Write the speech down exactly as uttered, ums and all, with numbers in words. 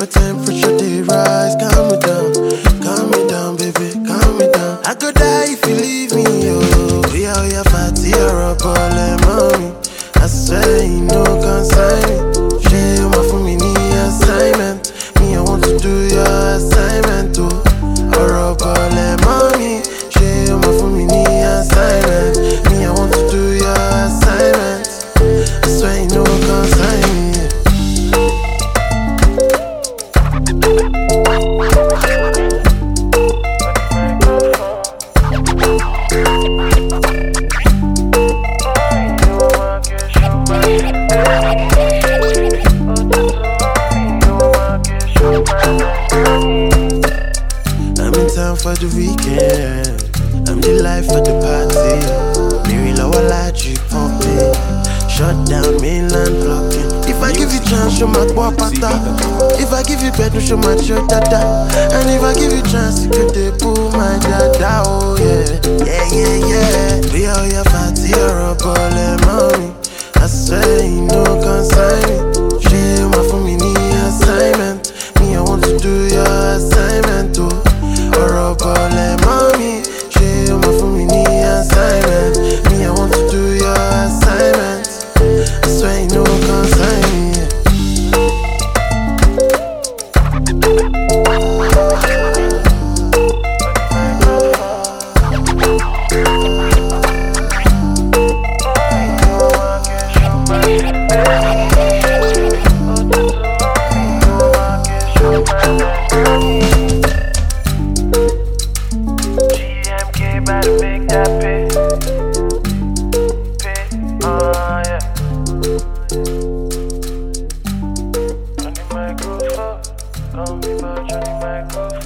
temperature they rise. Calm me down, calm me down, baby, calm me down. I could die if you leave me, oh. We are your fatty or a ball, mommy. I swear you no consign me. Share my for me need assignment. Me I want to do your assignment too. Or a ball, mommy. Share my for me need assignment. Me I want to do your assignment. I swear you no consign me. I'm in town for the weekend. I'm the life of the party. Mary Lower Light, you pumping. Shut down mainland blocking. If I give you chance, show my guapata. If I give you better, show my dada. And if I give you chance, you could they pull my dada. Oh yeah, yeah, yeah, yeah. We are your party or a ball, mommy. I swear you no consign me. Share my for me need assignment. Me I want to do your assignment too. Or a ball, mommy. Share my for me need assignment. Me I want to do your assignment. I swear you no consign me. G M K better make that pay. Pay, uh, yeah. Johnny Microphone, call me for Johnny Microphone.